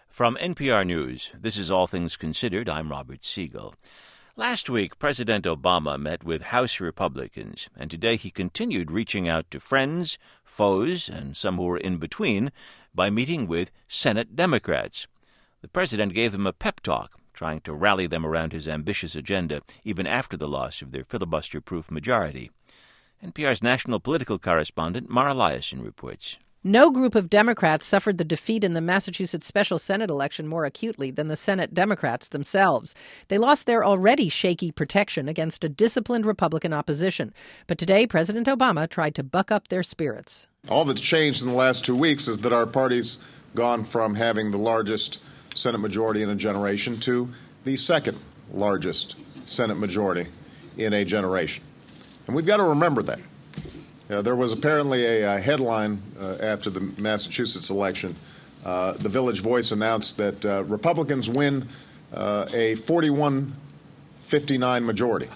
From NPR News, this is All Things Considered. I'm Robert Siegel. Last week, President Obama met with House Republicans, and today he continued reaching out to friends, foes, and some who were in between by meeting with Senate Democrats. The president gave them a pep talk, trying to rally them around his ambitious agenda, even after the loss of their filibuster-proof majority. NPR's national political correspondent Mara Liasson reports. No group of Democrats suffered the defeat in the Massachusetts special Senate election more acutely than the Senate Democrats themselves. They lost their already shaky protection against a disciplined Republican opposition. But today, President Obama tried to buck up their spirits. All that's changed in the last 2 weeks is that our party's gone from having the largest Senate majority in a generation to the second largest Senate majority in a generation. And we've got to remember that. There was apparently a headline after the Massachusetts election. The Village Voice announced that Republicans win a 41-59 majority.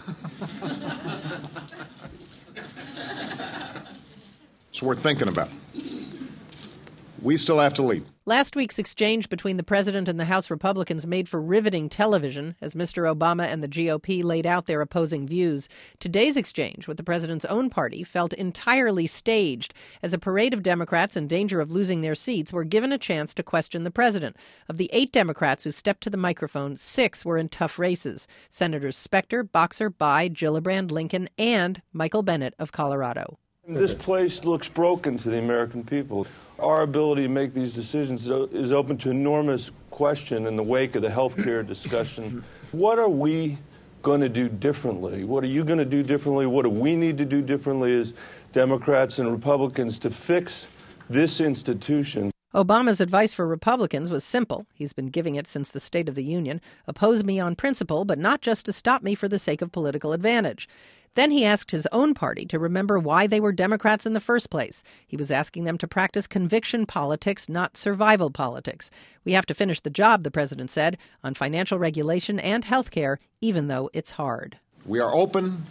It's worth thinking about. We still have to lead. Last week's exchange between the president and the House Republicans made for riveting television as Mr. Obama and the GOP laid out their opposing views. Today's exchange with the president's own party felt entirely staged as a parade of Democrats in danger of losing their seats were given a chance to question the president. Of the 8 Democrats who stepped to the microphone, 6 were in tough races. Senators Specter, Boxer, Bayh, Gillibrand, Lincoln, and Michael Bennet of Colorado. This place looks broken to the American people. Our ability to make these decisions is open to enormous question in the wake of the health care discussion. What are we going to do differently? What are you going to do differently? What do we need to do differently as Democrats and Republicans to fix this institution? Obama's advice for Republicans was simple. He's been giving it since the State of the Union. Oppose me on principle, but not just to stop me for the sake of political advantage. Then he asked his own party to remember why they were Democrats in the first place. He was asking them to practice conviction politics, not survival politics. We have to finish the job, the president said, on financial regulation and health care, even though it's hard. We are open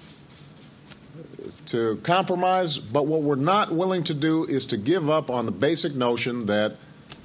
to compromise, but what we're not willing to do is to give up on the basic notion that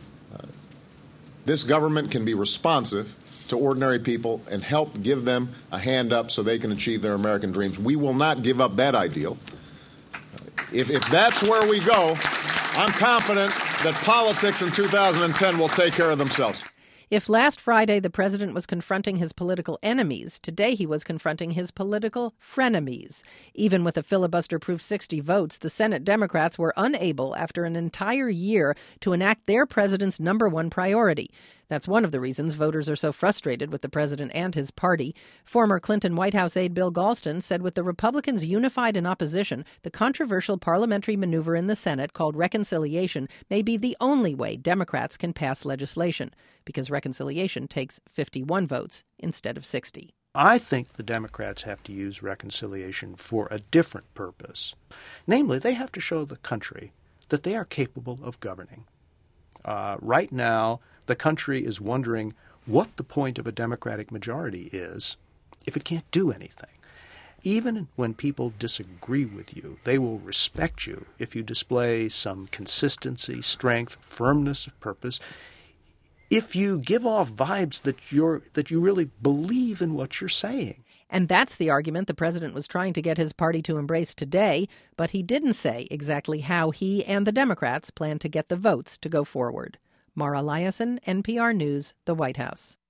this government can be responsive to ordinary people and help give them a hand up so they can achieve their American dreams. We will not give up that ideal. If that's where we go, I'm confident that politics in 2010 will take care of themselves. If last Friday the president was confronting his political enemies, today he was confronting his political frenemies. Even with a filibuster-proof 60 votes, the Senate Democrats were unable, after an entire year, to enact their president's number one priority. That's one of the reasons voters are so frustrated with the president and his party. Former Clinton White House aide Bill Galston said with the Republicans unified in opposition, the controversial parliamentary maneuver in the Senate called reconciliation may be the only way Democrats can pass legislation, because reconciliation takes 51 votes instead of 60. I think the Democrats have to use reconciliation for a different purpose. Namely, they have to show the country that they are capable of governing. Right now, the country is wondering what the point of a Democratic majority is if it can't do anything. Even when people disagree with you, they will respect you if you display some consistency, strength, firmness of purpose. If you give off vibes that you really believe in what you're saying. And that's the argument the president was trying to get his party to embrace today, but he didn't say exactly how he and the Democrats plan to get the votes to go forward. Mara Liasson, NPR News, the White House.